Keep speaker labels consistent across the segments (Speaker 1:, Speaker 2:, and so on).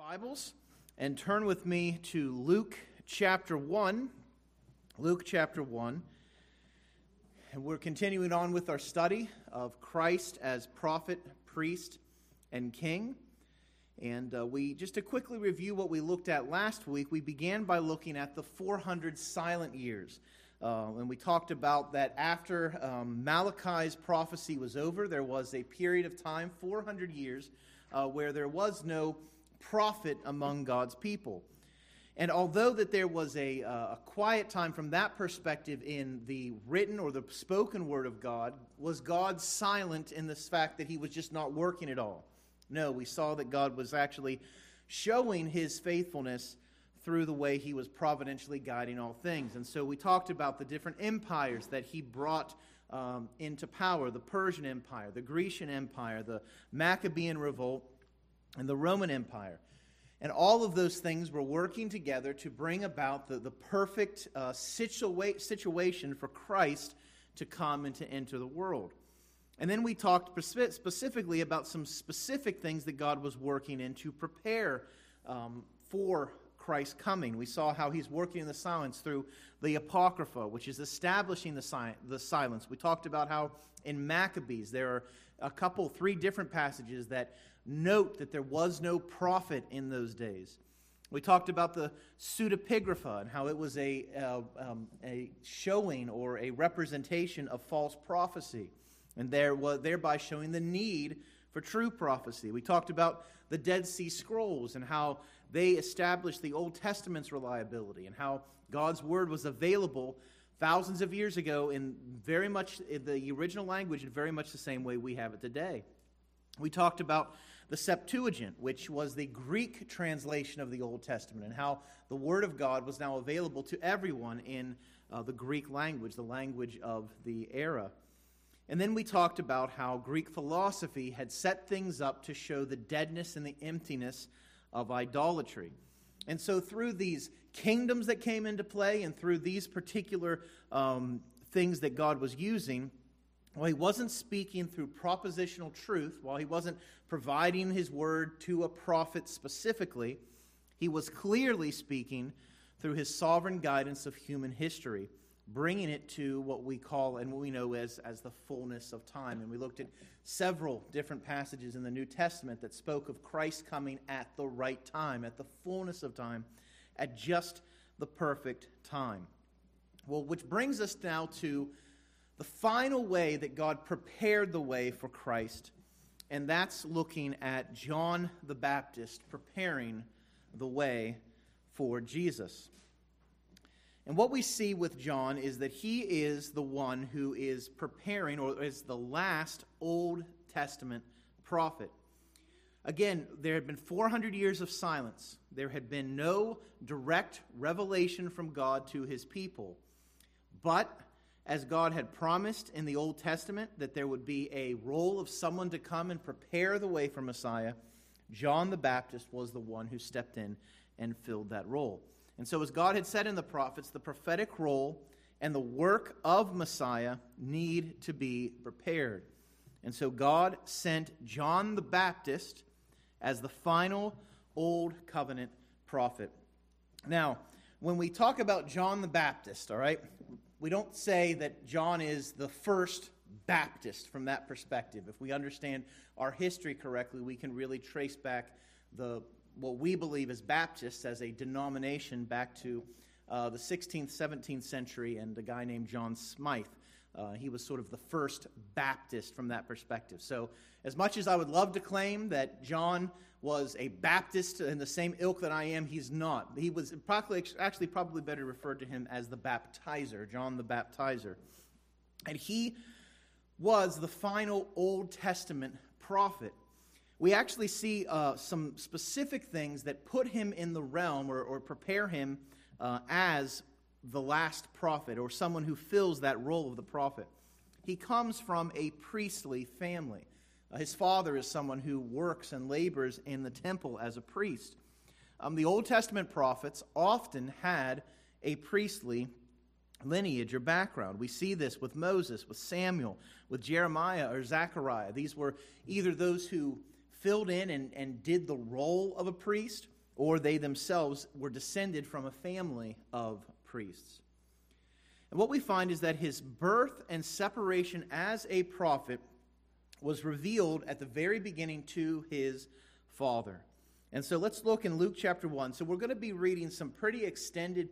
Speaker 1: Bibles and turn with me to Luke chapter 1. Luke chapter 1. And we're continuing on with our study of Christ as prophet, priest, and king. And just to quickly review what we looked at last week, we began by looking at the 400 silent years. And we talked about that after Malachi's prophecy was over, there was a period of time, 400 years, where there was no prophet among God's people. And although that there was a quiet time from that perspective in the written or the spoken word of God, was God silent in this fact that he was just not working at all? No, we saw that God was actually showing his faithfulness through the way he was providentially guiding all things. And so we talked about the different empires that he brought into power: the Persian Empire, the Grecian Empire, the Maccabean Revolt, and the Roman Empire. And all of those things were working together to bring about the perfect situation for Christ to come and to enter the world. And then we talked specifically about some specific things that God was working in to prepare for Christ's coming. We saw how he's working in the silence through the Apocrypha, which is establishing the silence. We talked about how in Maccabees there are three different passages that note that there was no prophet in those days. We talked about the pseudepigrapha and how it was a showing or a representation of false prophecy, and thereby showing the need for true prophecy. We talked about the Dead Sea Scrolls and how they established the Old Testament's reliability and how God's Word was available thousands of years ago in very much the original language in very much the same way we have it today. We talked about the Septuagint, which was the Greek translation of the Old Testament, and how the Word of God was now available to everyone in the Greek language, the language of the era. And then we talked about how Greek philosophy had set things up to show the deadness and the emptiness of idolatry. And so through these kingdoms that came into play and through these particular things that God was using, while he wasn't speaking through propositional truth, while he wasn't providing his word to a prophet specifically, he was clearly speaking through his sovereign guidance of human history, bringing it to what we call and what we know as the fullness of time. And we looked at several different passages in the New Testament that spoke of Christ coming at the right time, at the fullness of time, at just the perfect time. Well, which brings us now to the final way that God prepared the way for Christ, and that's looking at John the Baptist preparing the way for Jesus. And what we see with John is that he is the one who is preparing, or is the last Old Testament prophet. Again, there had been 400 years of silence. There had been no direct revelation from God to his people. But as God had promised in the Old Testament that there would be a role of someone to come and prepare the way for Messiah, John the Baptist was the one who stepped in and filled that role. And so as God had said in the prophets, the prophetic role and the work of Messiah need to be prepared. And so God sent John the Baptist as the final Old Covenant prophet. Now, when we talk about John the Baptist, all right, we don't say that John is the first Baptist from that perspective. If we understand our history correctly, we can really trace back what we believe is Baptists as a denomination back to the 16th, 17th century, and a guy named John Smythe. He was sort of the first Baptist from that perspective. So as much as I would love to claim that John was a Baptist in the same ilk that I am, he's not. He was probably better referred to him as the baptizer, John the Baptizer. And he was the final Old Testament prophet. We actually see some specific things that put him in the realm or prepare him as the last prophet, or someone who fills that role of the prophet. He comes from a priestly family. His father is someone who works and labors in the temple as a priest. The Old Testament prophets often had a priestly lineage or background. We see this with Moses, with Samuel, with Jeremiah or Zechariah. These were either those who filled in and did the role of a priest, or they themselves were descended from a family of priests. And what we find is that his birth and separation as a prophet was revealed at the very beginning to his father. And so let's look in Luke chapter 1. So we're going to be reading some pretty extended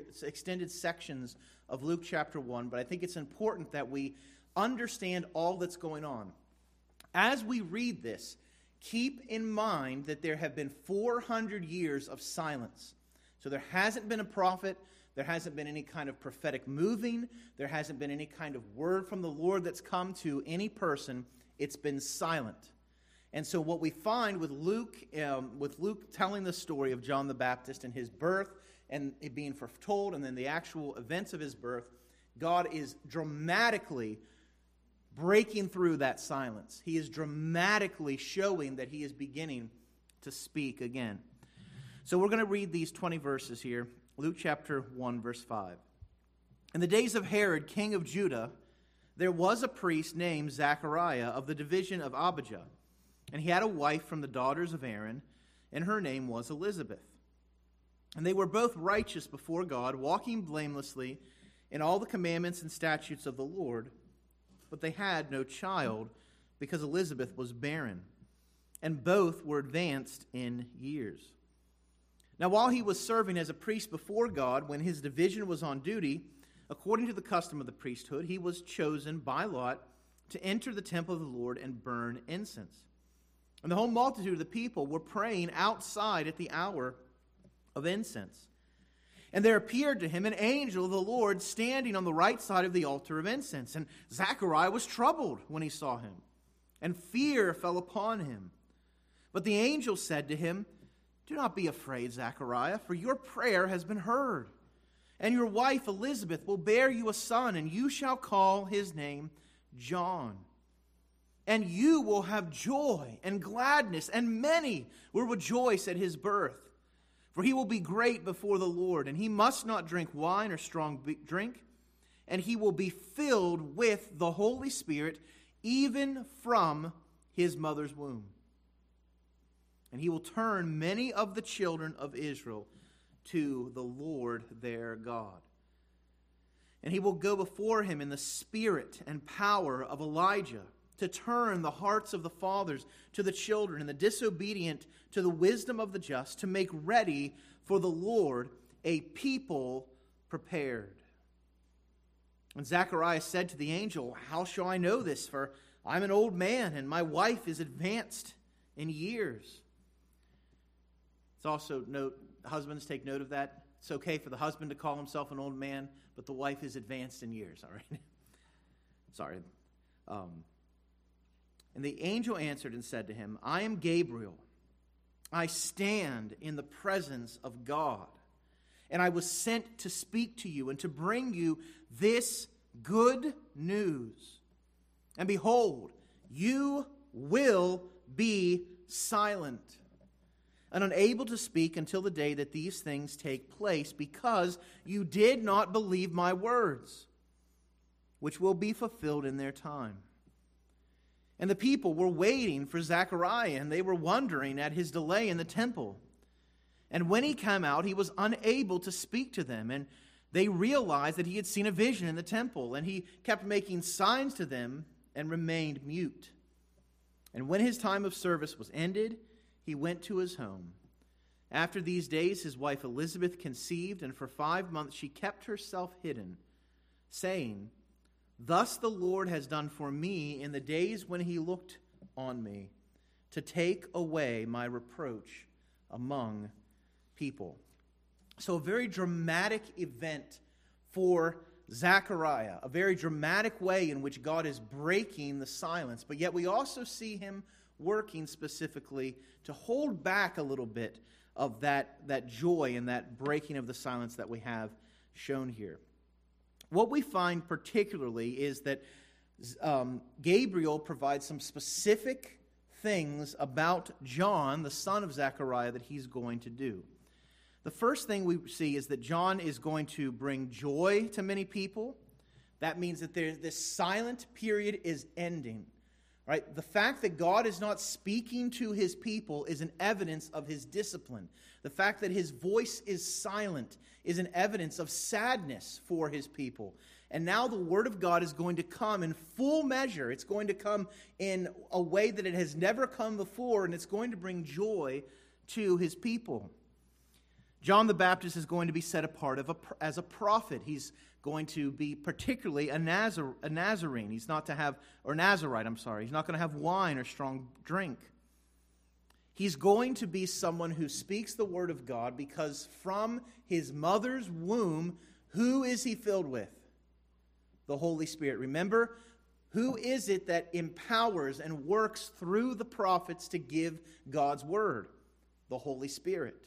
Speaker 1: sections of Luke chapter 1, but I think it's important that we understand all that's going on. As we read this, keep in mind that there have been 400 years of silence. So there hasn't been a prophet, there hasn't been any kind of prophetic moving, there hasn't been any kind of word from the Lord that's come to any person. It's been silent. And so what we find with Luke telling the story of John the Baptist and his birth and it being foretold and then the actual events of his birth, God is dramatically breaking through that silence. He is dramatically showing that he is beginning to speak again. So we're going to read these 20 verses here. Luke chapter 1, verse 5. In the days of Herod, king of Judah, there was a priest named Zechariah of the division of Abijah. And he had a wife from the daughters of Aaron, and her name was Elizabeth. And they were both righteous before God, walking blamelessly in all the commandments and statutes of the Lord. But they had no child, because Elizabeth was barren, and both were advanced in years. Now while he was serving as a priest before God, when his division was on duty, according to the custom of the priesthood, he was chosen by lot to enter the temple of the Lord and burn incense. And the whole multitude of the people were praying outside at the hour of incense. And there appeared to him an angel of the Lord standing on the right side of the altar of incense. And Zechariah was troubled when he saw him, and fear fell upon him. But the angel said to him, "Do not be afraid, Zechariah, for your prayer has been heard. And your wife Elizabeth will bear you a son, and you shall call his name John. And you will have joy and gladness, and many will rejoice at his birth. For he will be great before the Lord, and he must not drink wine or strong drink, and he will be filled with the Holy Spirit even from his mother's womb. And he will turn many of the children of Israel to the Lord their God. And he will go before him in the spirit and power of Elijah, to turn the hearts of the fathers to the children and the disobedient to the wisdom of the just, to make ready for the Lord a people prepared." And Zechariah said to the angel, "How shall I know this? For I'm an old man, and my wife is advanced in years." It's also husbands, take note of that. It's okay for the husband to call himself an old man, but the wife is advanced in years, all right? Sorry. And the angel answered and said to him, "I am Gabriel. I stand in the presence of God, and I was sent to speak to you and to bring you this good news. And behold, you will be silent and unable to speak until the day that these things take place, because you did not believe my words, which will be fulfilled in their time." And the people were waiting for Zechariah, and they were wondering at his delay in the temple. And when he came out, he was unable to speak to them. And they realized that he had seen a vision in the temple. And he kept making signs to them and remained mute. And when his time of service was ended, he went to his home. After these days, his wife Elizabeth conceived, and for 5 months she kept herself hidden, saying, "Thus the Lord has done for me in the days when he looked on me, to take away my reproach among people." So a very dramatic event for Zechariah, a very dramatic way in which God is breaking the silence. But yet we also see him working specifically to hold back a little bit of that joy and that breaking of the silence that we have shown here. What we find particularly is that Gabriel provides some specific things about John, the son of Zechariah, that he's going to do. The first thing we see is that John is going to bring joy to many people. That means that this silent period is ending. Right? The fact that God is not speaking to his people is an evidence of his discipline. The fact that his voice is silent is an evidence of sadness for his people. And now the word of God is going to come in full measure. It's going to come in a way that it has never come before, and it's going to bring joy to his people. John the Baptist is going to be set apart as a prophet. He's going to be particularly a Nazarene. He's not to have, or Nazarite, I'm sorry. He's not going to have wine or strong drink. He's going to be someone who speaks the word of God because from his mother's womb, who is he filled with? The Holy Spirit. Remember, who is it that empowers and works through the prophets to give God's word? The Holy Spirit.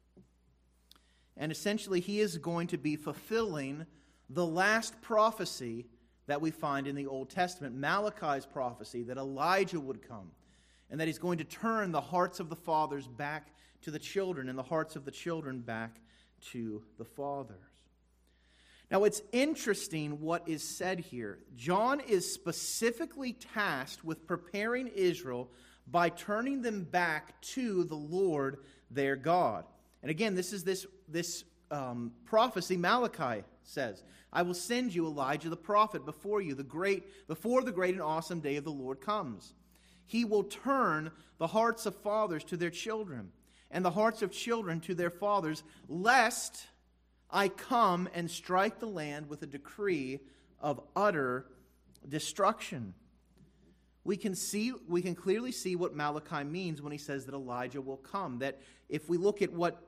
Speaker 1: And essentially, he is going to be fulfilling the last prophecy that we find in the Old Testament, Malachi's prophecy that Elijah would come, and that he's going to turn the hearts of the fathers back to the children, and the hearts of the children back to the fathers. Now, it's interesting what is said here. John is specifically tasked with preparing Israel by turning them back to the Lord their God. And again, this is this prophecy Malachi says, I will send you Elijah the prophet before the great and awesome day of the Lord comes. He will turn the hearts of fathers to their children, and the hearts of children to their fathers, lest I come and strike the land with a decree of utter destruction. We can clearly see what Malachi means when he says that Elijah will come. That if we look at what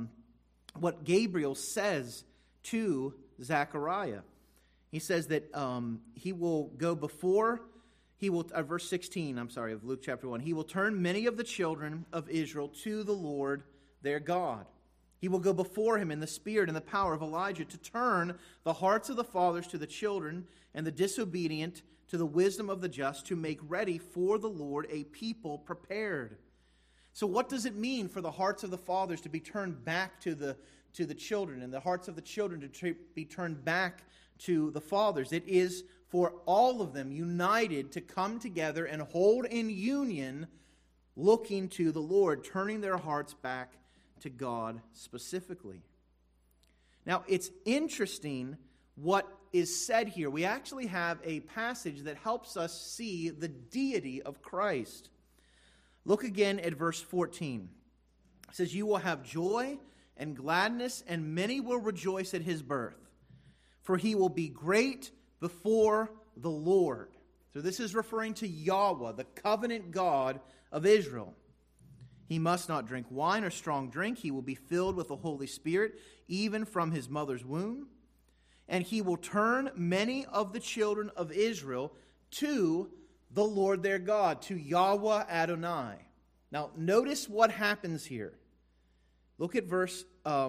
Speaker 1: Gabriel says to Zechariah, he says that he will go before. Verse 16, of Luke chapter 1. He will turn many of the children of Israel to the Lord their God. He will go before him in the spirit and the power of Elijah to turn the hearts of the fathers to the children and the disobedient to the wisdom of the just, to make ready for the Lord a people prepared. So what does it mean for the hearts of the fathers to be turned back to the children, and the hearts of the children to be turned back to the fathers? It is for all of them united to come together and hold in union, looking to the Lord, turning their hearts back to God specifically. Now, it's interesting what is said here. We actually have a passage that helps us see the deity of Christ. Look again at verse 14. It says, you will have joy and gladness, and many will rejoice at his birth. For he will be great before the Lord. So this is referring to Yahweh, the covenant God of Israel. He must not drink wine or strong drink. He will be filled with the Holy Spirit, even from his mother's womb. And he will turn many of the children of Israel to the Lord their God, to Yahweh Adonai. Now, notice what happens here. Look at verse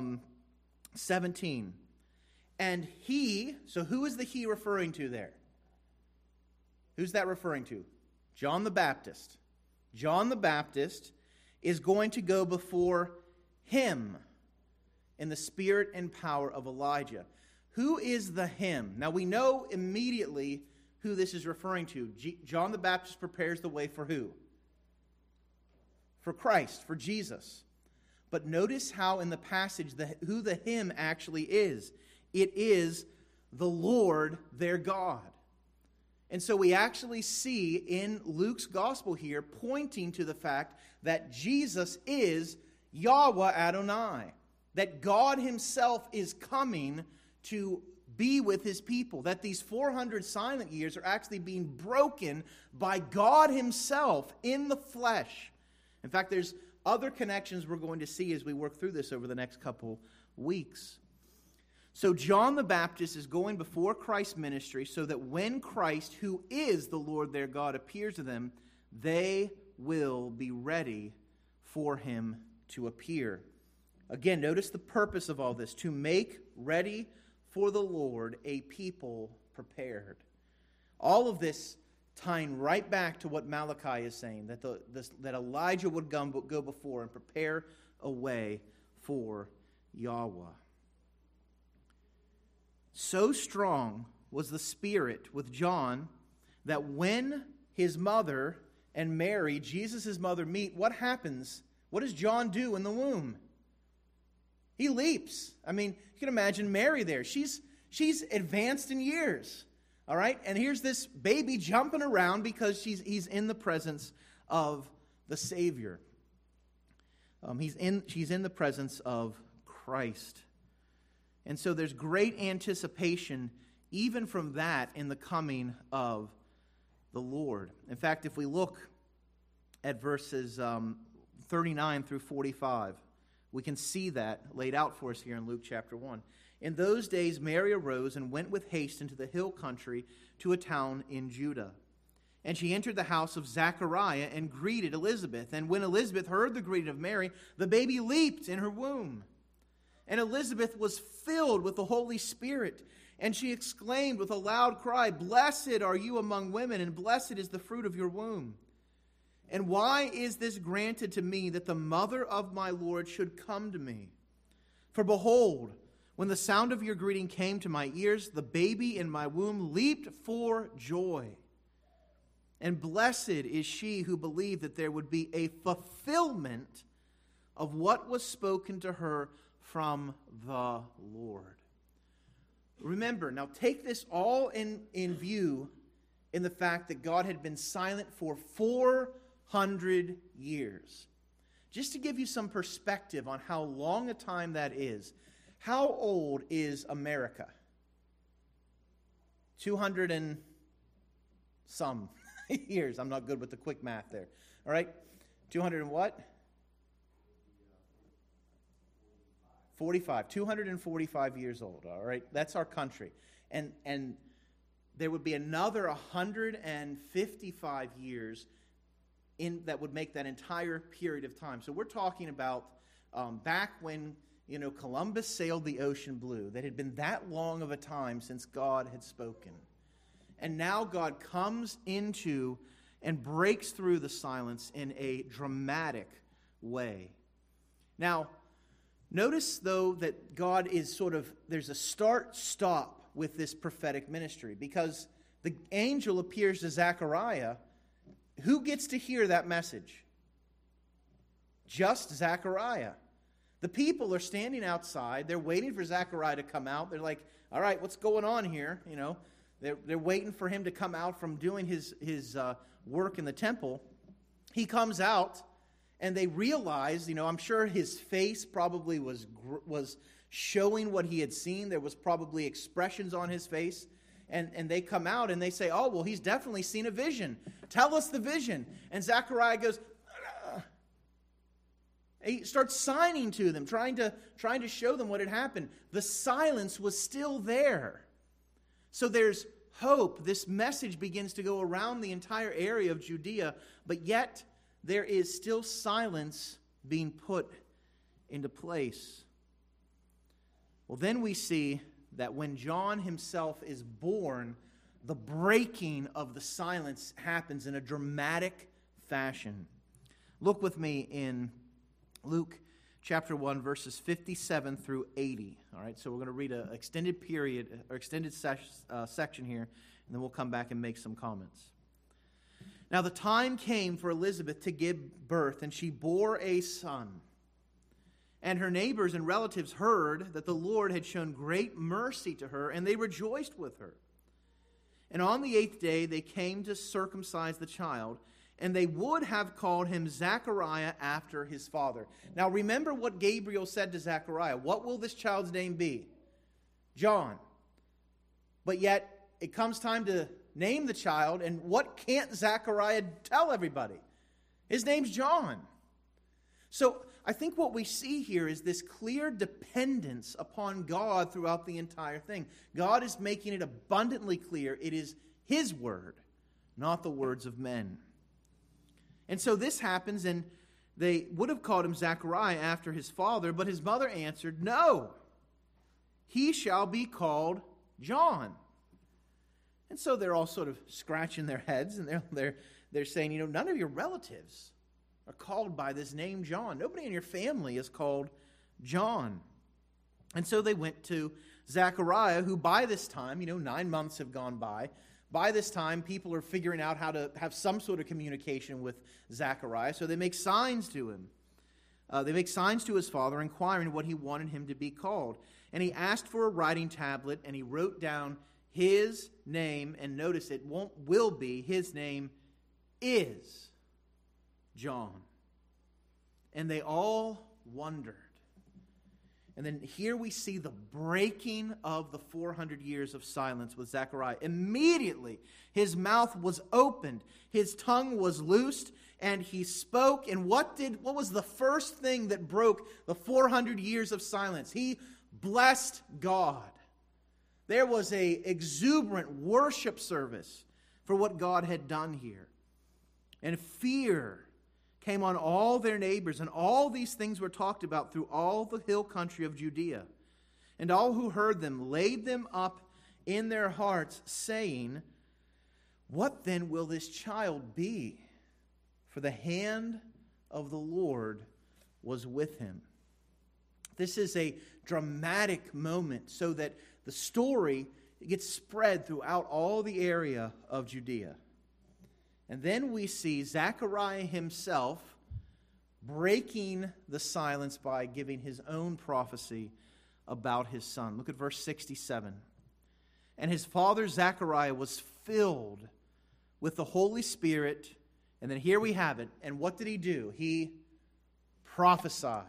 Speaker 1: 17. And he, so who is the he referring to there? Who's that referring to? John the Baptist. John the Baptist is going to go before him in the spirit and power of Elijah. Who is the him? Now we know immediately who this is referring to. John the Baptist prepares the way for who? For Christ, for Jesus. But notice how in the passage who the him actually is. It is the Lord their God. And so we actually see in Luke's gospel here pointing to the fact that Jesus is Yahweh Adonai. That God himself is coming to be with his people. That these 400 silent years are actually being broken by God himself in the flesh. In fact, there's other connections we're going to see as we work through this over the next couple weeks. So John the Baptist is going before Christ's ministry so that when Christ, who is the Lord their God, appears to them, they will be ready for him to appear. Again, notice the purpose of all this: to make ready for the Lord a people prepared. All of this tying right back to what Malachi is saying, that Elijah would go before and prepare a way for Yahweh. So strong was the Spirit with John that when his mother and Mary, Jesus' mother, meet, what happens? What does John do in the womb? He leaps. I mean, you can imagine Mary there. She's advanced in years. All right? And here's this baby jumping around because he's in the presence of the Savior. She's in the presence of Christ. And so there's great anticipation even from that in the coming of the Lord. In fact, if we look at verses 39 through 45, we can see that laid out for us here in Luke chapter 1. In those days, Mary arose and went with haste into the hill country to a town in Judah. And she entered the house of Zechariah and greeted Elizabeth. And when Elizabeth heard the greeting of Mary, the baby leaped in her womb. And Elizabeth was filled with the Holy Spirit. And she exclaimed with a loud cry, "Blessed are you among women, and blessed is the fruit of your womb. And why is this granted to me, that the mother of my Lord should come to me? For behold, when the sound of your greeting came to my ears, the baby in my womb leaped for joy. And blessed is she who believed that there would be a fulfillment of what was spoken to her from the Lord." Remember, now take this all in view in the fact that God had been silent for 400 years. Just to give you some perspective on how long a time that is, how old is America? 200 and some years. I'm not good with the quick math there. All right? 200 and what? 45. 245 years old. All right? That's our country. And there would be another 155 years that would make that entire period of time. So we're talking about back when Columbus sailed the ocean blue. That had been that long of a time since God had spoken. And now God comes into and breaks through the silence in a dramatic way. Now, notice, though, that God is there's a start-stop with this prophetic ministry, because the angel appears to Zechariah. Who gets to hear that message? Just Zechariah. The people are standing outside. They're waiting for Zechariah to come out. They're like, all right, what's going on here? They're waiting for him to come out from doing his work in the temple. He comes out, and they realize, I'm sure his face probably was showing what he had seen. There was probably expressions on his face. And they come out and they say, oh, well, he's definitely seen a vision. Tell us the vision. And Zechariah goes, he starts signing to them, trying to show them what had happened. The silence was still there. So there's hope. This message begins to go around the entire area of Judea, but yet there is still silence being put into place. Well, then we see that when John himself is born, the breaking of the silence happens in a dramatic fashion. Look with me in Luke chapter 1, verses 57 through 80. All right, so we're going to read an extended period, or extended section here, and then we'll come back and make some comments. Now the time came for Elizabeth to give birth, and she bore a son. And her neighbors and relatives heard that the Lord had shown great mercy to her, and they rejoiced with her. And on the 8th day they came to circumcise the child, and they would have called him Zechariah after his father. Now remember what Gabriel said to Zechariah. What will this child's name be? John. But yet it comes time to name the child, and what can't Zechariah tell everybody? His name's John. So I think what we see here is this clear dependence upon God throughout the entire thing. God is making it abundantly clear it is His word, not the words of men. And so this happens, and they would have called him Zechariah after his father, but his mother answered, "No, he shall be called John." And so they're all sort of scratching their heads, and they're saying, none of your relatives are called by this name John. Nobody in your family is called John. And so they went to Zechariah, who by this time, 9 months have gone by. By this time, people are figuring out how to have some sort of communication with Zechariah, so they make signs to him. They make signs to his father, inquiring what he wanted him to be called. And he asked for a writing tablet, and he wrote down his name, and notice it will be, his name is John. And they all wondered. And then here we see the breaking of the 400 years of silence with Zechariah. Immediately, his mouth was opened, his tongue was loosed, and he spoke. And what was the first thing that broke the 400 years of silence? He blessed God. There was an exuberant worship service for what God had done here. And fear came on all their neighbors, and all these things were talked about through all the hill country of Judea. And all who heard them laid them up in their hearts, saying, "What then will this child be? For the hand of the Lord was with him." This is a dramatic moment so that the story gets spread throughout all the area of Judea. And then we see Zechariah himself breaking the silence by giving his own prophecy about his son. Look at verse 67. And his father Zechariah was filled with the Holy Spirit. And then here we have it. And what did he do? He prophesied.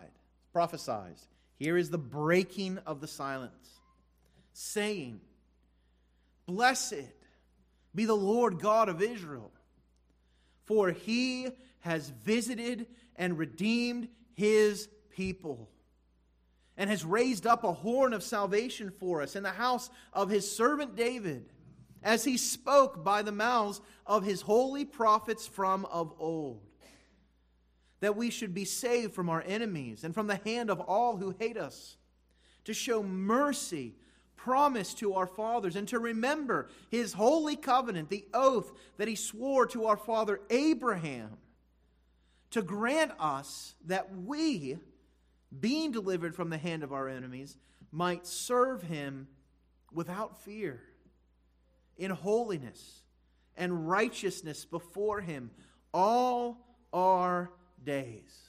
Speaker 1: Here is the breaking of the silence, saying, "Blessed be the Lord God of Israel, for he has visited and redeemed his people, and has raised up a horn of salvation for us in the house of his servant David, as he spoke by the mouths of his holy prophets from of old, that we should be saved from our enemies and from the hand of all who hate us, to show mercy promised to our fathers, and to remember his holy covenant, the oath that he swore to our father Abraham, to grant us that we, being delivered from the hand of our enemies, might serve him without fear, in holiness and righteousness before him all our days.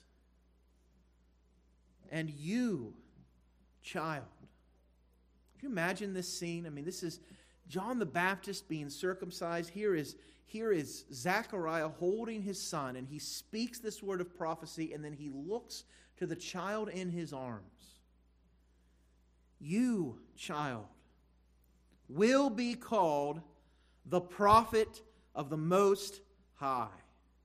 Speaker 1: And you, child," can you imagine this scene? I mean, this is John the Baptist being circumcised. Here is Zechariah holding his son, and he speaks this word of prophecy, and then he looks to the child in his arms. "You, child, will be called the prophet of the Most High.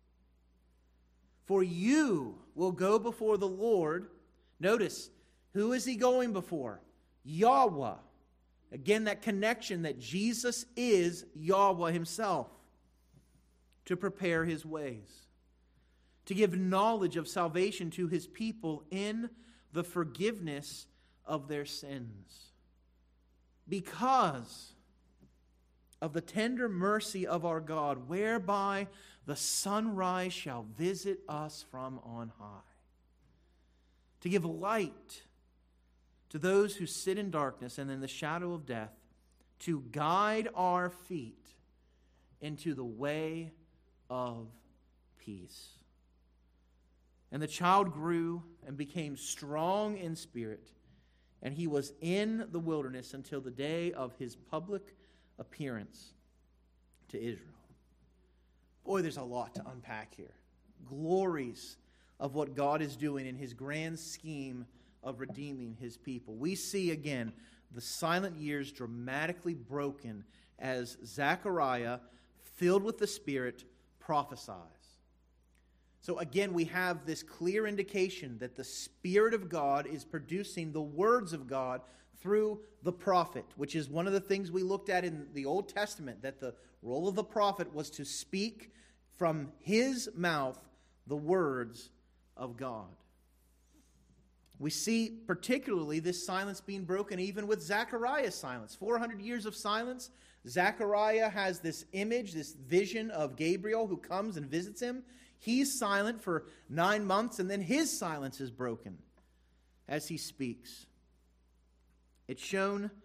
Speaker 1: For you will go before the Lord." Notice, who is he going before? Yahweh. Again, that connection that Jesus is Yahweh himself. To prepare his ways, to give knowledge of salvation to his people in the forgiveness of their sins, because of the tender mercy of our God, whereby the sunrise shall visit us from on high, to give light to those who sit in darkness and in the shadow of death, to guide our feet into the way of peace. And the child grew and became strong in spirit, and he was in the wilderness until the day of his public appearance to Israel. Boy, there's a lot to unpack here. Glories of what God is doing in his grand scheme of redeeming his people. We see again the silent years dramatically broken as Zechariah, filled with the Spirit, prophesies. So again, we have this clear indication that the Spirit of God is producing the words of God through the prophet, which is one of the things we looked at in the Old Testament, that the role of the prophet was to speak from his mouth the words of God. We see particularly this silence being broken even with Zechariah's silence. 400 years of silence. Zechariah has this image, this vision of Gabriel who comes and visits him. He's silent for 9 months, and then his silence is broken as he speaks. It's shown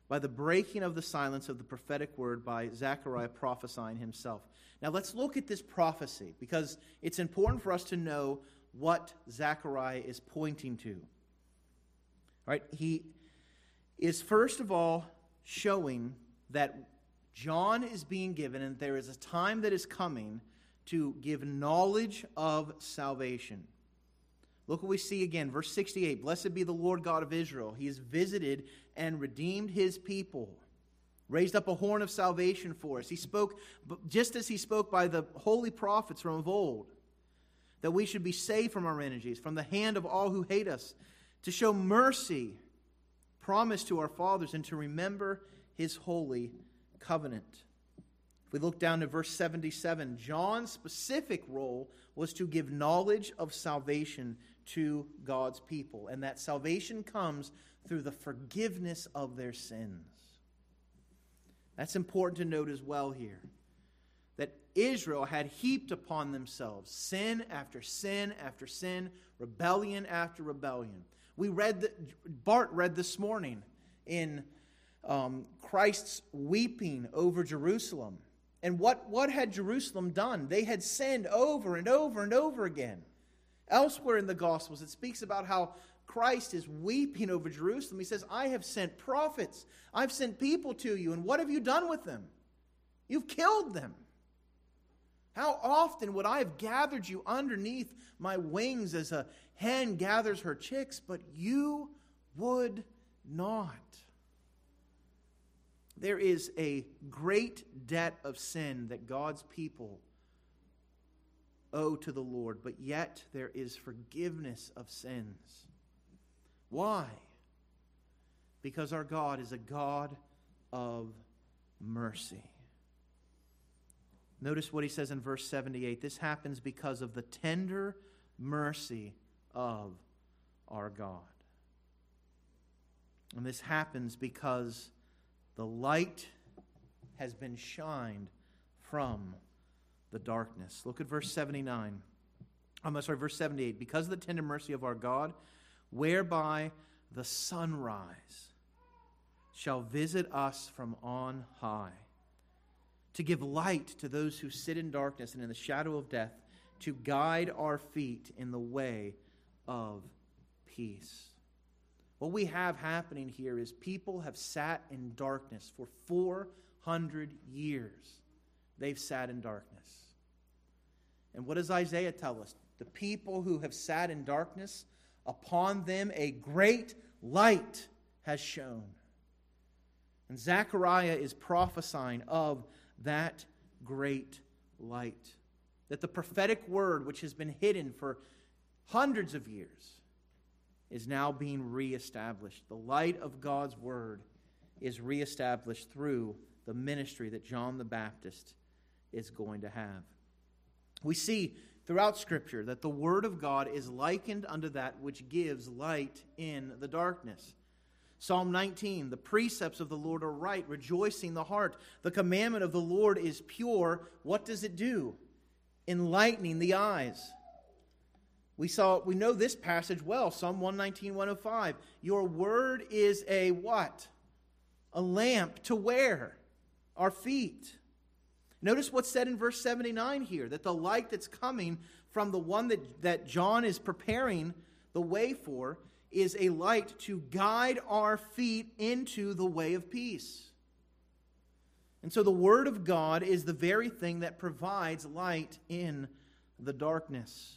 Speaker 1: by the breaking of the silence of the prophetic word by Zechariah prophesying himself. Now let's look at this prophecy, because it's important for us to know what Zechariah is pointing to. All right, he is first of all showing that John is being given, and there is a time that is coming to give knowledge of salvation. Look what we see again, verse 68. Blessed be the Lord God of Israel. He has visited and redeemed his people, raised up a horn of salvation for us. He spoke, just as he spoke by the holy prophets from of old, that we should be saved from our enemies, from the hand of all who hate us, to show mercy promised to our fathers, and to remember his holy covenant. If we look down to verse 77, John's specific role was to give knowledge of salvation to God's people, and that salvation comes through the forgiveness of their sins. That's important to note as well here, that Israel had heaped upon themselves sin after sin after sin, rebellion after rebellion. Bart read this morning in Christ's weeping over Jerusalem. And what had Jerusalem done? They had sinned over and over and over again. Elsewhere in the Gospels, it speaks about how Christ is weeping over Jerusalem. He says, I have sent prophets. I've sent people to you. And what have you done with them? You've killed them. How often would I have gathered you underneath my wings as a hen gathers her chicks, but you would not. There is a great debt of sin that God's people owe to the Lord, but yet there is forgiveness of sins. Why? Because our God is a God of mercy. Notice what he says in verse 78. This happens because of the tender mercy of our God. And this happens because the light has been shined from the darkness. Look at verse 79. Verse 78. Because of the tender mercy of our God, whereby the sunrise shall visit us from on high, to give light to those who sit in darkness and in the shadow of death, to guide our feet in the way of peace. What we have happening here is people have sat in darkness for 400 years. They've sat in darkness. And what does Isaiah tell us? The people who have sat in darkness, upon them a great light has shone. And Zechariah is prophesying of that great light. That the prophetic word, which has been hidden for hundreds of years, is now being reestablished. The light of God's word is reestablished through the ministry that John the Baptist is going to have. We see throughout Scripture that the word of God is likened unto that which gives light in the darkness. Psalm 19, the precepts of the Lord are right, rejoicing the heart. The commandment of the Lord is pure. What does it do? Enlightening the eyes. We know this passage well, Psalm 119, 105. Your word is a what? A lamp to where? Our feet. Notice what's said in verse 79 here, that the light that's coming from the one that John is preparing the way for is a light to guide our feet into the way of peace. And so the Word of God is the very thing that provides light in the darkness.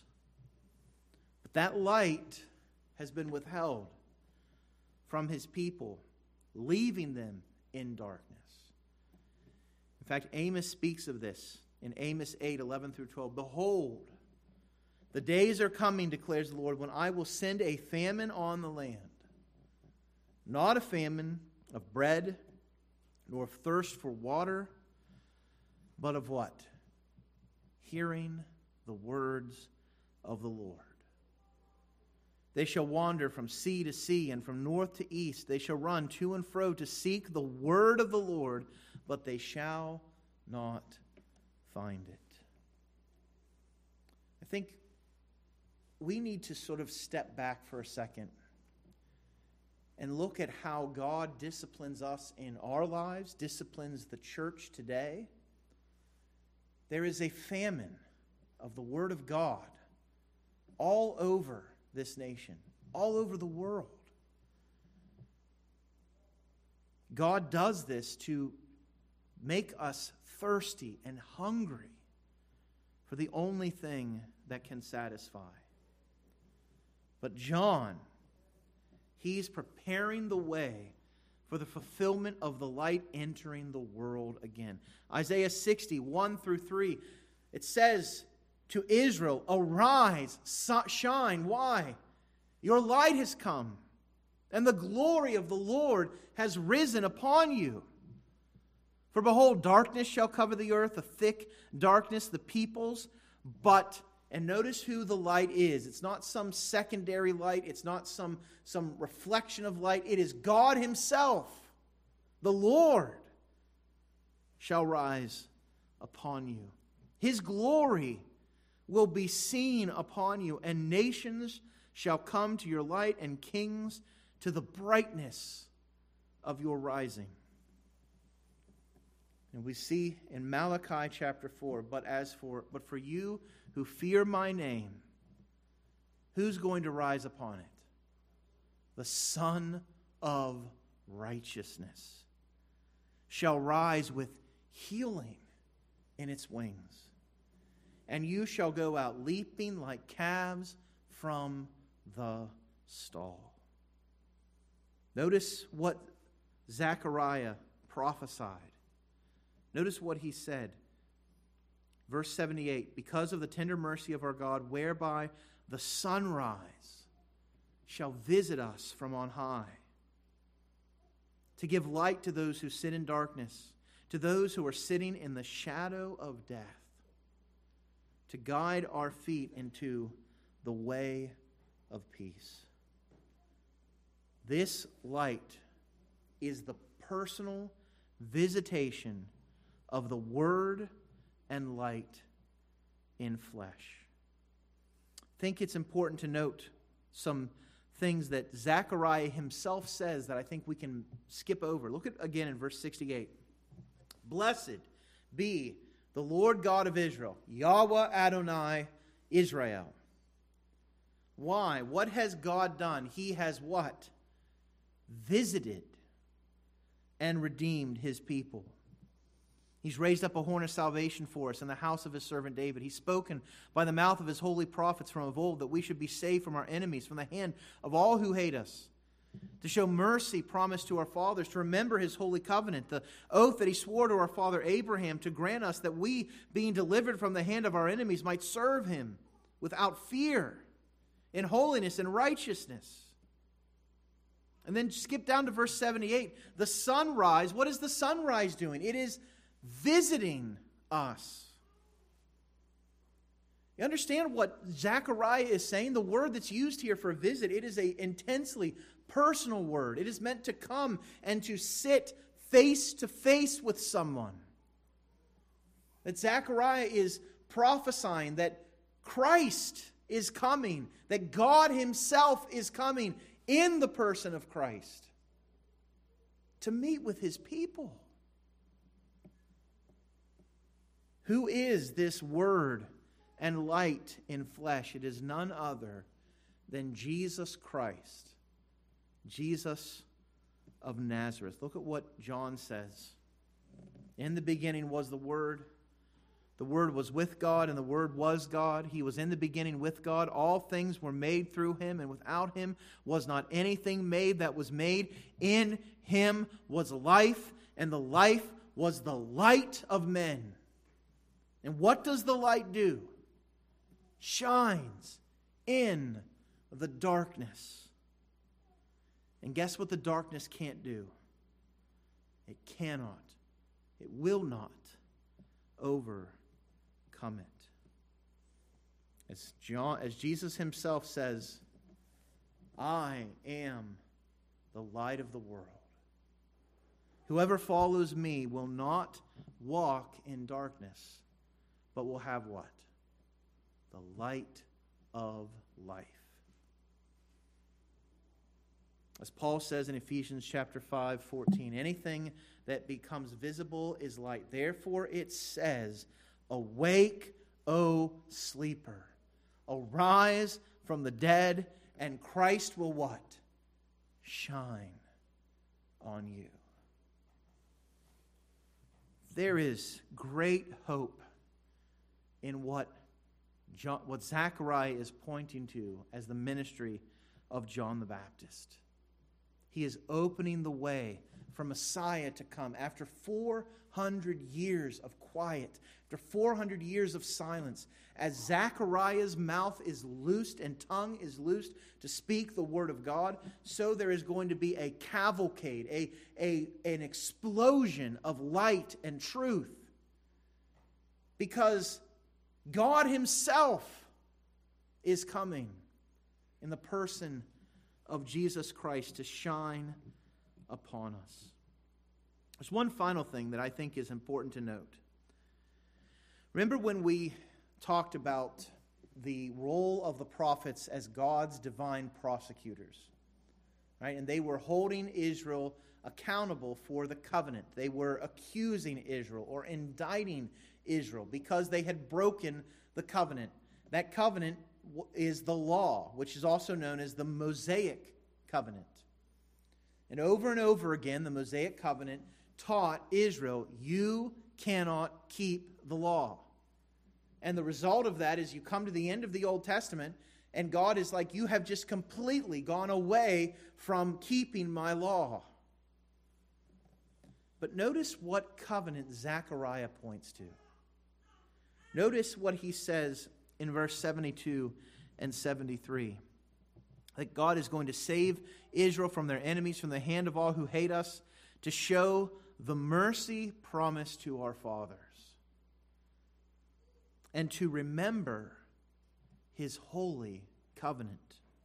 Speaker 1: But that light has been withheld from His people, leaving them in darkness. In fact, Amos speaks of this in Amos 8, 11 through 12. Behold, the days are coming, declares the Lord, when I will send a famine on the land. Not a famine of bread, nor of thirst for water, but of what? Hearing the words of the Lord. They shall wander from sea to sea, and from north to east. They shall run to and fro to seek the word of the Lord, but they shall not find it. I think we need to sort of step back for a second and look at how God disciplines us in our lives, disciplines the church today, there is a famine of the Word of God all over this nation, all over the world. God does this to make us thirsty and hungry for the only thing that can satisfy. But John, he's preparing the way for the fulfillment of the light entering the world again. Isaiah 60, 1 through 3, it says to Israel, "Arise, shine." Why? Your light has come, and the glory of the Lord has risen upon you. For behold, darkness shall cover the earth, a thick darkness, the peoples. But, and notice who the light is. It's not some secondary light. It's not some reflection of light. It is God Himself. The Lord shall rise upon you. His glory will be seen upon you, and nations shall come to your light, and kings to the brightness of your rising. And we see in Malachi chapter 4, but for you who fear my name, who's going to rise upon it? The Son of Righteousness shall rise with healing in its wings. And you shall go out leaping like calves from the stall. Notice what Zechariah prophesied. Notice what he said. Verse 78, because of the tender mercy of our God, whereby the sunrise shall visit us from on high, to give light to those who sit in darkness, to those who are sitting in the shadow of death, to guide our feet into the way of peace. This light is the personal visitation of the Word and light in flesh. I think it's important to note some things that Zechariah himself says that I think we can skip over. Look at again in verse 68. Blessed be the Lord God of Israel, Yahweh Adonai Israel. Why? What has God done? He has what? Visited and redeemed His people. He's raised up a horn of salvation for us in the house of His servant David. He's spoken by the mouth of His holy prophets from of old that we should be saved from our enemies, from the hand of all who hate us, to show mercy promised to our fathers, to remember His holy covenant, the oath that He swore to our father Abraham, to grant us that we, being delivered from the hand of our enemies, might serve Him without fear, in holiness and righteousness. And then skip down to verse 78. The sunrise, what is the sunrise doing? It is visiting us. You understand what Zechariah is saying? The word that's used here for visit, it is an intensely personal word. It is meant to come and to sit face to face with someone. That Zechariah is prophesying that Christ is coming, that God Himself is coming in the person of Christ to meet with His people. Who is this Word and light in flesh? It is none other than Jesus Christ, Jesus of Nazareth. Look at what John says. In the beginning was the Word. The Word was with God, and the Word was God. He was in the beginning with God. All things were made through Him, and without Him was not anything made that was made. In Him was life, and the life was the light of men. And what does the light do? Shines in the darkness. And guess what the darkness can't do? It cannot, it will not overcome it. As Jesus Himself says, I am the light of the world. Whoever follows me will not walk in darkness, but will have what? The light of life. As Paul says in Ephesians chapter 5:14, anything that becomes visible is light. Therefore it says, awake, O sleeper. Arise from the dead, and Christ will what? Shine on you. There is great hope in what Zechariah is pointing to as the ministry of John the Baptist. He is opening the way for Messiah to come after 400 years of quiet, after 400 years of silence. As Zechariah's mouth is loosed and tongue is loosed to speak the word of God, so there is going to be a cavalcade, an explosion of light and truth. Because God Himself is coming in the person of Jesus Christ to shine upon us. There's one final thing that I think is important to note. Remember when we talked about the role of the prophets as God's divine prosecutors, right? And they were holding Israel accountable for the covenant. They were accusing Israel or indicting Israel because they had broken the covenant. That covenant is the law, which is also known as the Mosaic covenant. And over again, the Mosaic covenant taught Israel, you cannot keep the law. And the result of that is you come to the end of the Old Testament, and God is like, you have just completely gone away from keeping my law. But notice what covenant Zechariah points to. Notice what he says in verse 72 and 73. That God is going to save Israel from their enemies, from the hand of all who hate us, to show the mercy promised to our fathers, and to remember His holy covenant.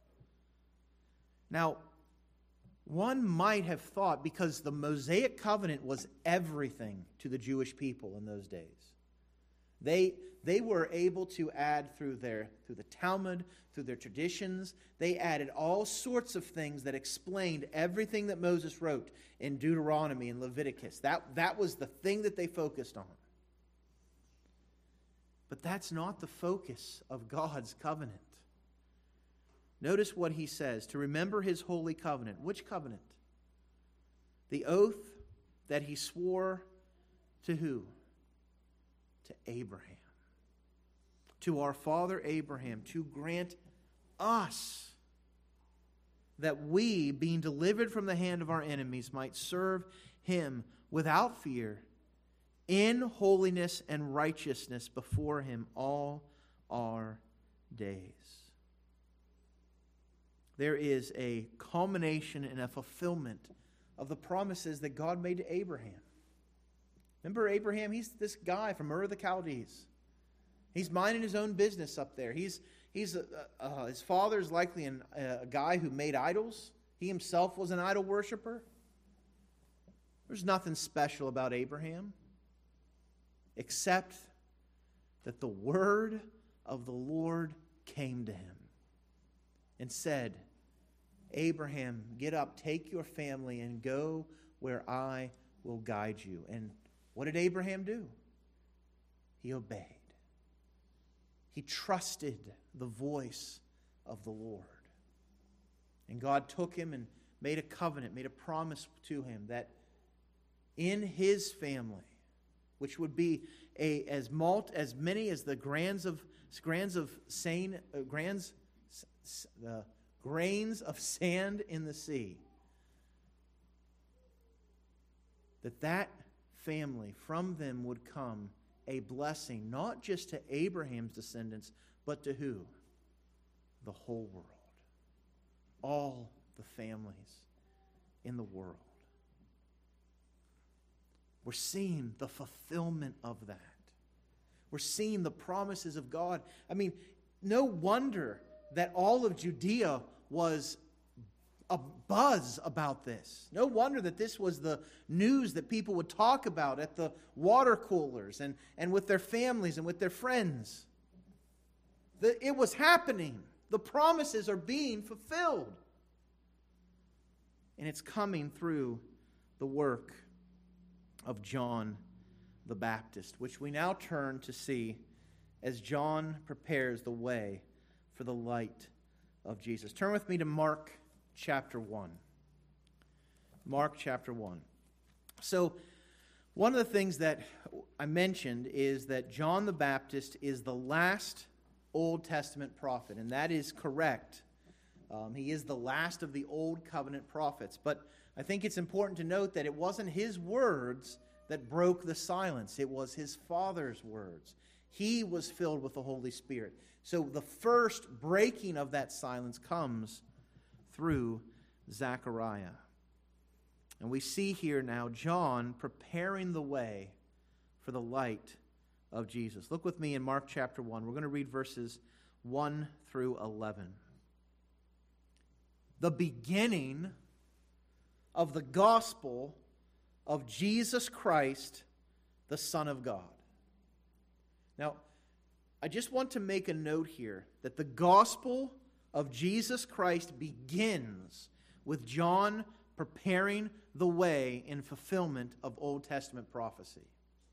Speaker 1: Now, one might have thought, because the Mosaic covenant was everything to the Jewish people in those days, they were able to add through the Talmud, through their traditions, they added all sorts of things that explained everything that Moses wrote in Deuteronomy and Leviticus. That was the thing that they focused on. But that's not the focus of God's covenant. Notice what He says, to remember His holy covenant. Which covenant? The oath that He swore to who? To Abraham. To our father Abraham, to grant us that we, being delivered from the hand of our enemies, might serve Him without fear, in holiness and righteousness before Him all our days. There is a culmination and a fulfillment of the promises that God made to Abraham. Remember Abraham? He's this guy from Ur of the Chaldees. He's minding his own business up there. His father is likely a guy who made idols. He himself was an idol worshiper. There's nothing special about Abraham, except that the word of the Lord came to him and said, Abraham, get up, take your family, and go where I will guide you. And what did Abraham do? He obeyed. He trusted the voice of the Lord. And God took him and made a covenant, made a promise to him that in his family, which would be as many as the grains of sand in the sea, that family, from them would come a blessing, not just to Abraham's descendants, but to who? The whole world. All the families in the world. We're seeing the fulfillment of that. We're seeing the promises of God. I mean, no wonder that all of Judea was a buzz about this. No wonder that this was the news that people would talk about at the water coolers and with their families and with their friends. It was happening. The promises are being fulfilled. and it's coming through the work of John the Baptist, which we now turn to see as John prepares the way for the light of Jesus. Turn with me to Mark chapter 1. Mark chapter 1. So, one of the things that I mentioned is that John the Baptist is the last Old Testament prophet, and that is correct. He is the last of the Old Covenant prophets. But I think it's important to note that it wasn't his words that broke the silence. It was his Father's words. He was filled with the Holy Spirit. So the first breaking of that silence comes through Zechariah. And we see here now John preparing the way for the light of Jesus. Look with me in Mark chapter 1. We're going to read verses 1 through 11. The beginning of the gospel of Jesus Christ, the Son of God. Now, I just want to make a note here that the gospel of Jesus Christ begins with John preparing the way in fulfillment of Old Testament prophecy.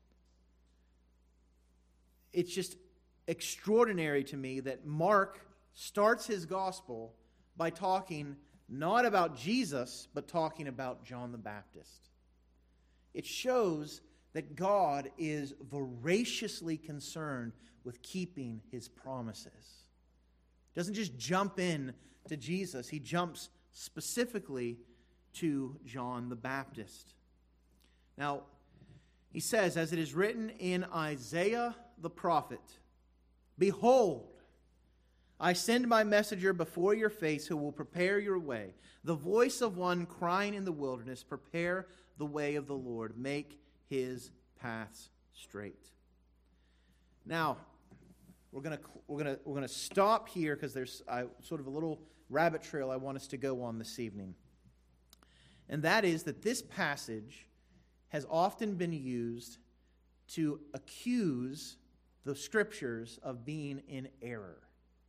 Speaker 1: It's just extraordinary to me that Mark starts his gospel by talking not about Jesus, but talking about John the Baptist. It shows that God is voraciously concerned with keeping his promises. He doesn't just jump in to Jesus, he jumps specifically to John the Baptist. Now, he says, as it is written in Isaiah the prophet, "Behold, I send my messenger before your face who will prepare your way. The voice of one crying in the wilderness, prepare the way of the Lord, make his paths straight." Now, we're going to stop here because there's sort of a little rabbit trail I want us to go on this evening. And that is that this passage has often been used to accuse the Scriptures of being in error.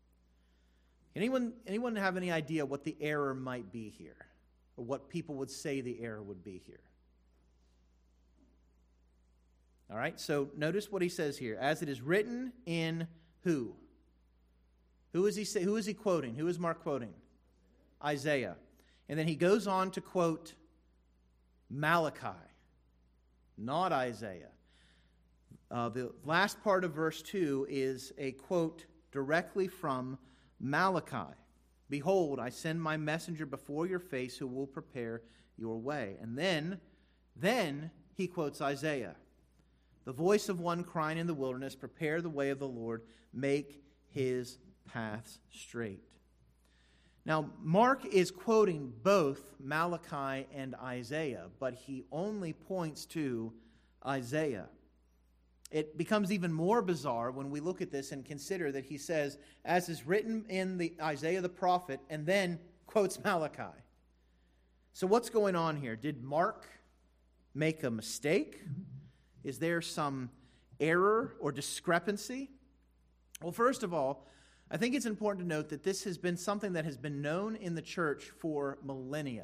Speaker 1: Anyone have any idea what the error might be here? Or what people would say the error would be here? All right, so notice what he says here. As it is written in who? Who is he quoting? Who is Mark quoting? Isaiah. And then he goes on to quote Malachi, not Isaiah. The last part of verse 2 is a quote directly from Malachi. "Behold, I send my messenger before your face who will prepare your way." And then he quotes Isaiah. "The voice of one crying in the wilderness, prepare the way of the Lord, make his paths straight." Now, Mark is quoting both Malachi and Isaiah, but he only points to Isaiah. It becomes even more bizarre when we look at this and consider that he says, as is written in the Isaiah the prophet, and then quotes Malachi. So what's going on here? Did Mark make a mistake? Is there some error or discrepancy? Well, first of all, I think it's important to note that this has been something that has been known in the church for millennia.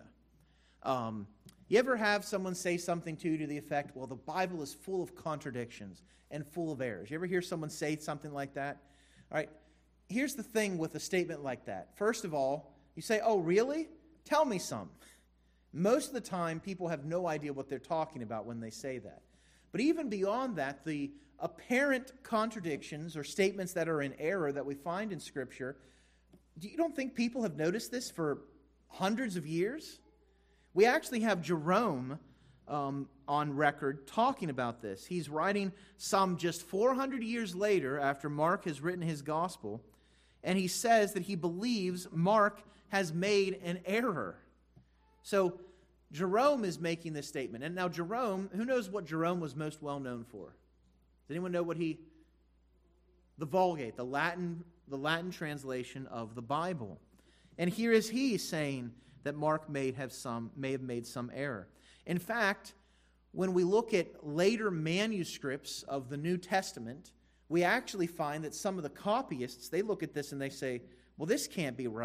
Speaker 1: You ever have someone say something to the effect, well, the Bible is full of contradictions and full of errors? You ever hear someone say something like that? All right, here's the thing with a statement like that. First of all, you say, oh, really? Tell me some. Most of the time, people have no idea what they're talking about when they say that. But even beyond that, the apparent contradictions or statements that are in error that we find in Scripture, you don't think people have noticed this for hundreds of years? We actually have Jerome on record talking about this. He's writing some just 400 years later after Mark has written his gospel, and he says that he believes Mark has made an error. So Jerome is making this statement. And now Jerome, who knows what Jerome was most well known for? Does anyone know what the Vulgate, the Latin translation of the Bible. And here is he saying that Mark may have made some error. In fact, when we look at later manuscripts of the New Testament, we actually find that some of the copyists, they look at this and they say, well, this can't be right.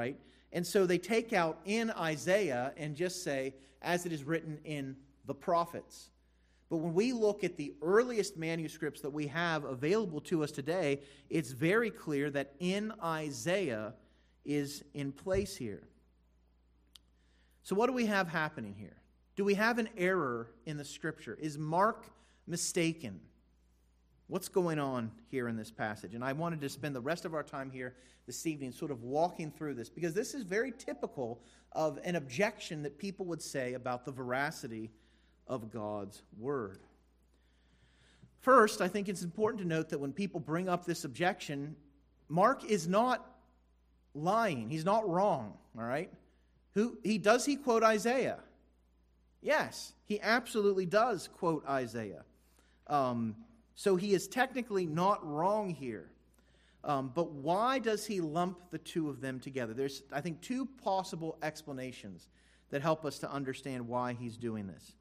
Speaker 1: And so they take out in Isaiah and just say, as it is written in the prophets. But when we look at the earliest manuscripts that we have available to us today, it's very clear that in Isaiah is in place here. So what do we have happening here? Do we have an error in the Scripture? Is Mark mistaken? What's going on here in this passage? And I wanted to spend the rest of our time here this evening sort of walking through this, because this is very typical of an objection that people would say about the veracity of God's Word. First, I think it's important to note that when people bring up this objection, Mark is not lying. He's not wrong, all right? Does he quote Isaiah? Yes, he absolutely does quote Isaiah. So he is technically not wrong here. But why does he lump the two of them together? There's, I think, two possible explanations that help us to understand why he's doing this.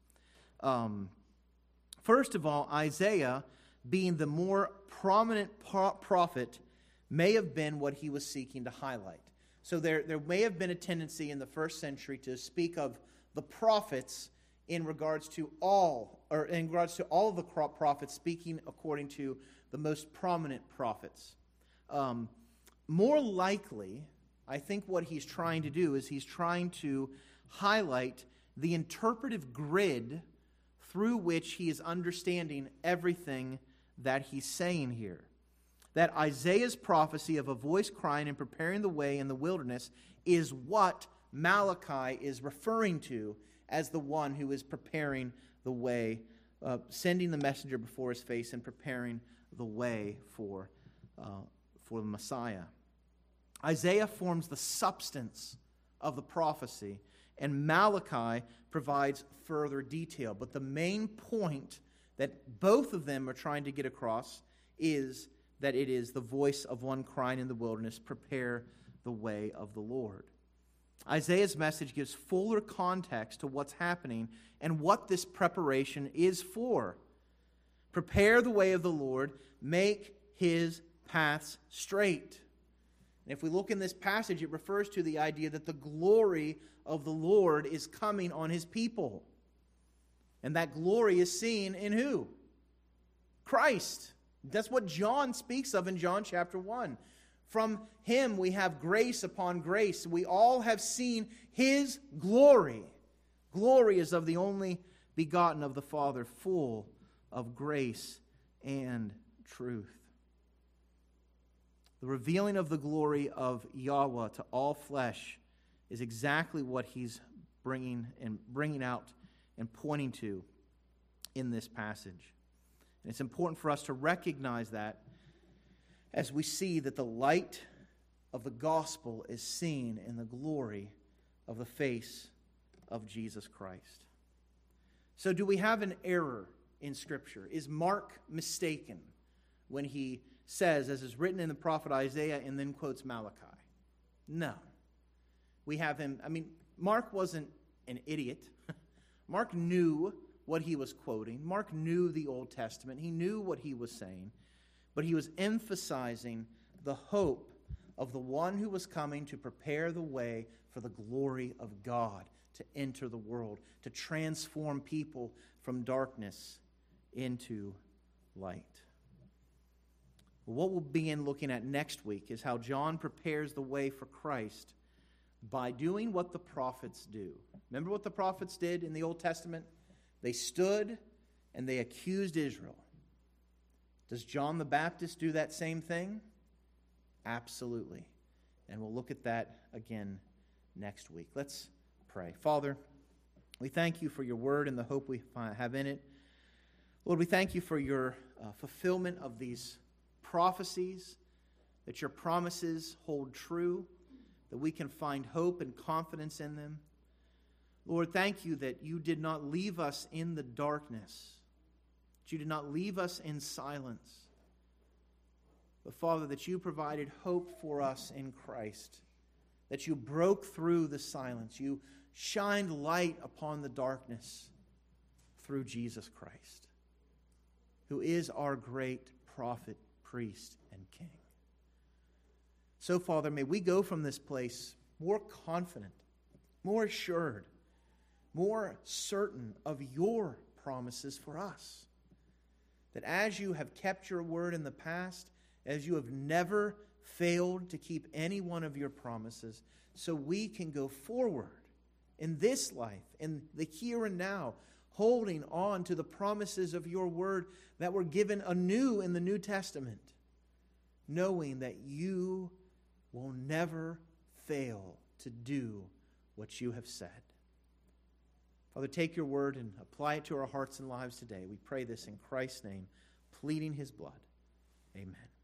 Speaker 1: First of all, Isaiah, being the more prominent prophet, may have been what he was seeking to highlight. So there may have been a tendency in the first century to speak of the prophets in regards to all of the prophets, speaking according to the most prominent prophets. More likely, I think what he's trying to do is he's trying to highlight the interpretive grid through which he is understanding everything that he's saying here. That Isaiah's prophecy of a voice crying and preparing the way in the wilderness is what Malachi is referring to as the one who is preparing the way, sending the messenger before his face and preparing the way for the Messiah. Isaiah forms the substance of the prophecy, and Malachi provides further detail. But the main point that both of them are trying to get across is that it is the voice of one crying in the wilderness, prepare the way of the Lord. Isaiah's message gives fuller context to what's happening and what this preparation is for. Prepare the way of the Lord, make his paths straight. And if we look in this passage, it refers to the idea that the glory of the Lord is coming on his people. And that glory is seen in who? Christ. That's what John speaks of in John chapter 1. From him we have grace upon grace. We all have seen his glory. Glory is of the only begotten of the Father, full of grace and truth. The revealing of the glory of Yahweh to all flesh is exactly what he's bringing out and pointing to in this passage. And it's important for us to recognize that as we see that the light of the gospel is seen in the glory of the face of Jesus Christ. So do we have an error in Scripture? Is Mark mistaken when he says, as is written in the prophet Isaiah, and then quotes Malachi? No. We have him, Mark wasn't an idiot. Mark knew what he was quoting. Mark knew the Old Testament. He knew what he was saying. But he was emphasizing the hope of the one who was coming to prepare the way for the glory of God to enter the world, to transform people from darkness into light. What we'll begin looking at next week is how John prepares the way for Christ by doing what the prophets do. Remember what the prophets did in the Old Testament? They stood and they accused Israel. Does John the Baptist do that same thing? Absolutely. And we'll look at that again next week. Let's pray. Father, we thank you for your word and the hope we have in it. Lord, we thank you for your fulfillment of these prophecies, that your promises hold true, that we can find hope and confidence in them. Lord, thank you that you did not leave us in the darkness, that you did not leave us in silence, but Father, that you provided hope for us in Christ, that you broke through the silence, you shined light upon the darkness through Jesus Christ, who is our great prophet, priest, and king. So, Father, may we go from this place more confident, more assured, more certain of your promises for us. That as you have kept your word in the past, as you have never failed to keep any one of your promises, so we can go forward in this life, in the here and now, holding on to the promises of your word that were given anew in the New Testament, knowing that you will never fail to do what you have said. Father, take your word and apply it to our hearts and lives today. We pray this in Christ's name, pleading his blood. Amen.